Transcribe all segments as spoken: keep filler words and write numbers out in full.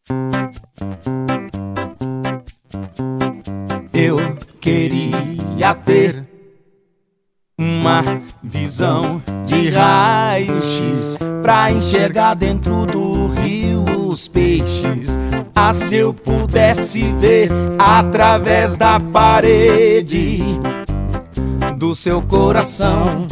Eu queria ter uma visão de raio-x pra enxergar dentro do rio os peixes. Ah, se eu pudesse ver através da parede do seu coração,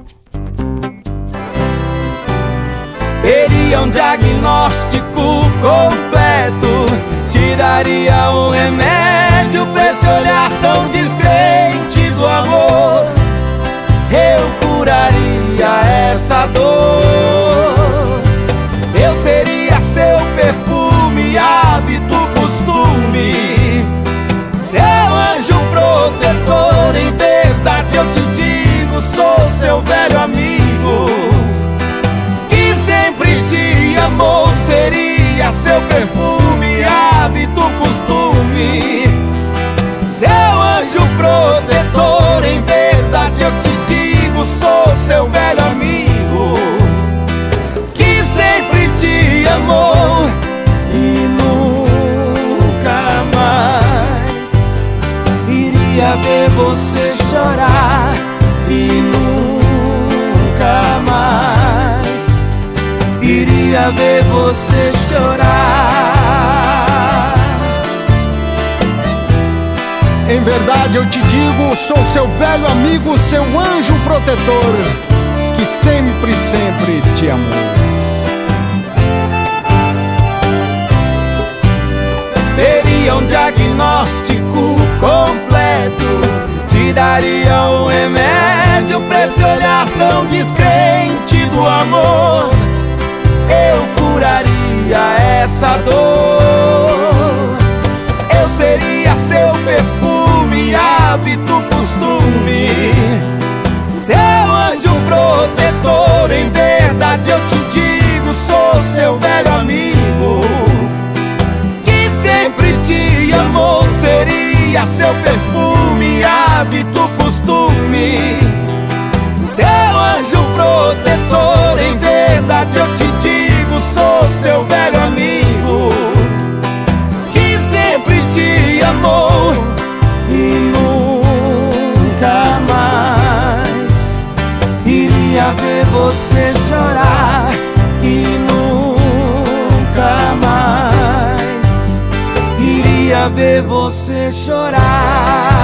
teria um diagnóstico completo, te daria um remédio pra esse olhar tão descrente do amor. Eu curaria essa dor. Eu seria seu perfume, hábito, costume, seu anjo protetor. Em verdade eu te digo, sou seu velho amigo que sempre te amou. Seria seu perfume, hábito, costume, seu anjo protetor. Em verdade eu te digo, sou seu velho amigo que sempre te amou. E nunca mais iria ver você chorar. E nunca mais iria ver você chorar. Em verdade eu te digo, sou seu velho amigo, seu anjo protetor, que sempre, sempre te amou. Teria um diagnóstico completo, te daria um remédio pra esse olhar tão descrente do amor. Eu curaria essa dor. Eu seria seu perfume, hábito, costume, seu anjo protetor. Em verdade eu te digo, sou seu velho amigo que sempre te amou. Seria seu perfume, hábito, costume, seu anjo protetor. Em verdade eu te digo, sou seu velho amigo que sempre te amou. E nunca mais iria ver você chorar. E nunca mais iria ver você chorar.